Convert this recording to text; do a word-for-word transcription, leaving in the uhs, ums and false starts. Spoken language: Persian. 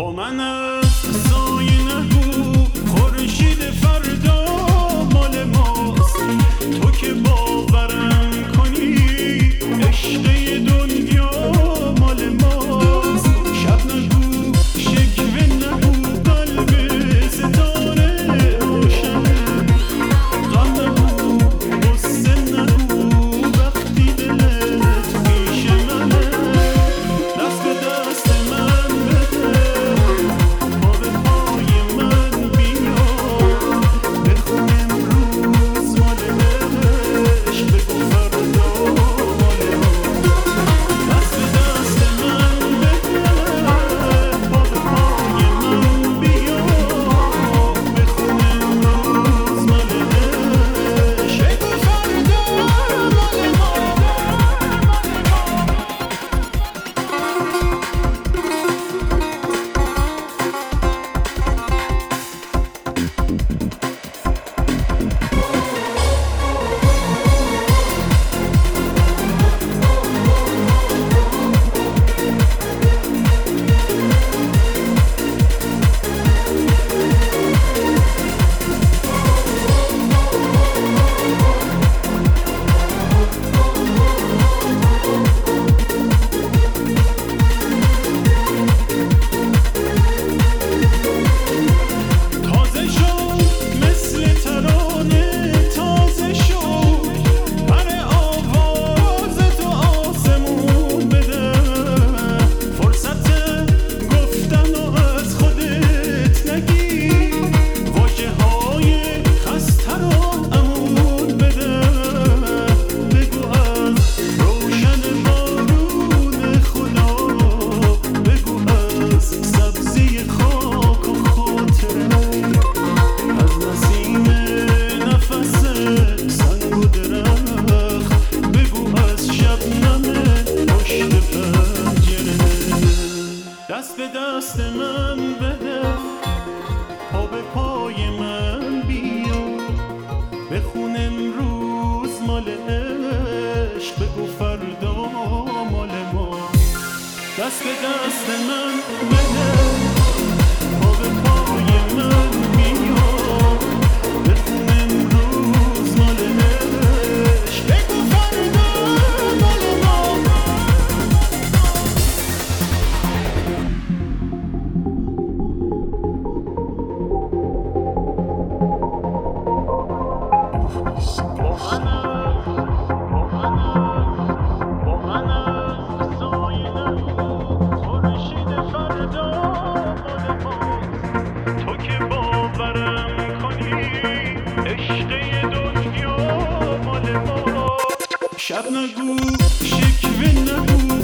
با من از سایه نگو خورشید فردا مال ماست. تو که باورم کنی عشق دنیا مال ماست. شب نگو شکوه نگو قلب ستاره روشنه. غم نگو غصه نگو وقتی دلت پیش منه. دست به دست من بده پا به پای من بیا. بخون امروز مال عشق بگو فردا مال ما. دست به دست من بده پا به پای من بیا. بخون امروز مال عشق بگو فردا مال ما. تازه شو مثل ترانه تازه شو. پر آواز تو آسمون بده. فرصت گفتن و از خودت نگی. واژه های خسته رو امون بده. بگو از روشن بارون خدا. بگو از سبزی خاک و خاطره. از نسیم نفس سنگ و درخت. بگو از شبنم پشت پنجره. دست به دست من بده پا به پای من بیا. بخون امروز مال عشق بگو فردا مال ما. دست به دست من بده پا به پای من بیا. بخون امروز مال عشق بگو فردا مال ما. با من از با من از سایه نگو خورشید فردا مال ماست. تو که باورم کنی عشق دنیا مال ماست. شب نگو شکوه نگو